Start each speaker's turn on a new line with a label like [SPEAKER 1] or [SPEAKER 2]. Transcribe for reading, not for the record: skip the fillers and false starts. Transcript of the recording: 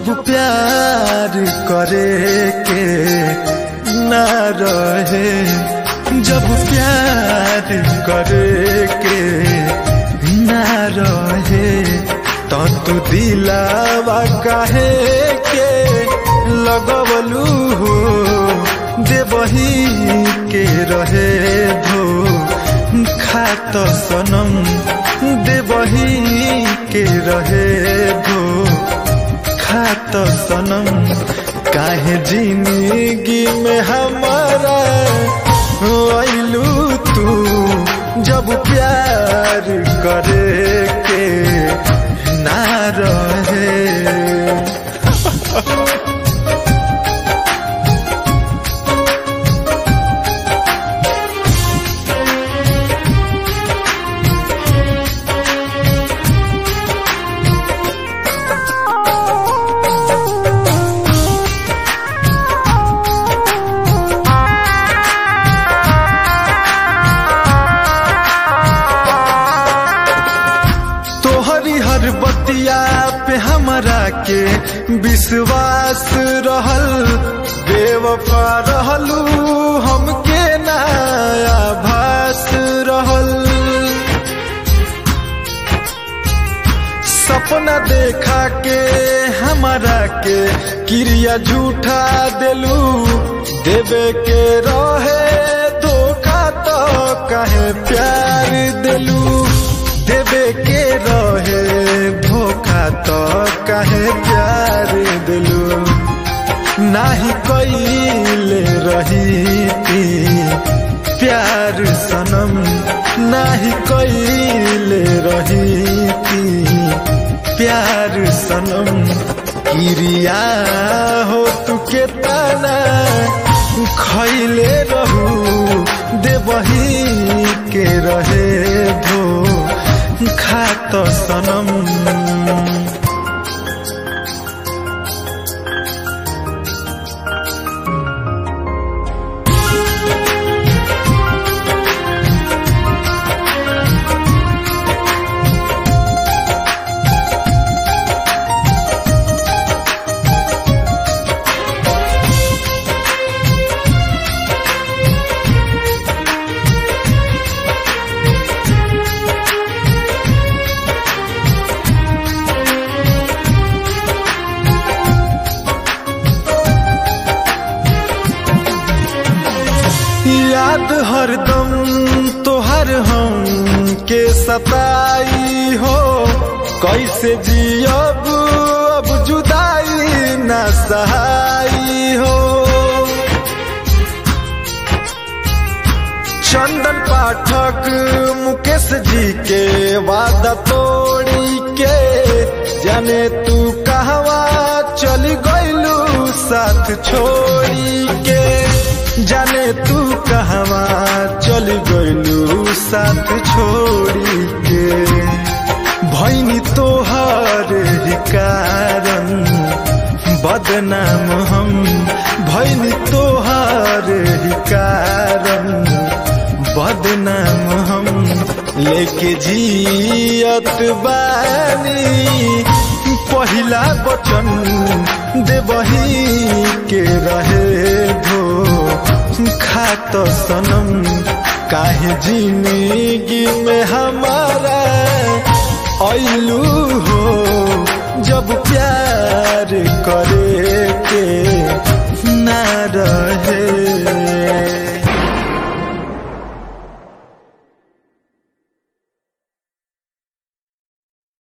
[SPEAKER 1] जब प्यार करे के ना रहे, जब प्यार करे के ना रहे, तू दिलावा काहे के लगवलू हो, देवही के रहे धो खात सनम, देवही के रहे धो खात सनम। काहे जिंदगी में हमारा आइलू तू, जब प्यार करे के ना रहे। हर बतिया पे हमरा के विश्वास रहल, बेवफा रहलू हमके नया भास रहल। सपना देखा के हमरा के क्रिया झूठा दिलू, देवे के रहे धोखा तो काहे प्यार दिलू, देवे के रहे धोखा तो काहे प्यार दिलू। नाही कइले रही थी प्यार सनम, नाही कइले रही थी प्यार सनम। क्रिया हो तू के तना खइले रहू, देवही के रहे धो खात सनम। याद हरदम तोहर हम के सताई हो, कैसे जियब अब जुदाई ना सहाई हो। चंदन पाठक मुकेश जी के वादा तोड़ी के, जाने तू कहवा चली गइलू साथ छोड़ी के, जाने तू कहवा चल गइलू साथ छोड़ी के। भइनी तोहर ही कारण बदनाम हम, भइनी तोहर ही कारण बदनाम हम। लेके जियत बानी पहिला वचन, देवही के रहे धो खात सनम। काहे जिंदगी में हमारा आइलू हो,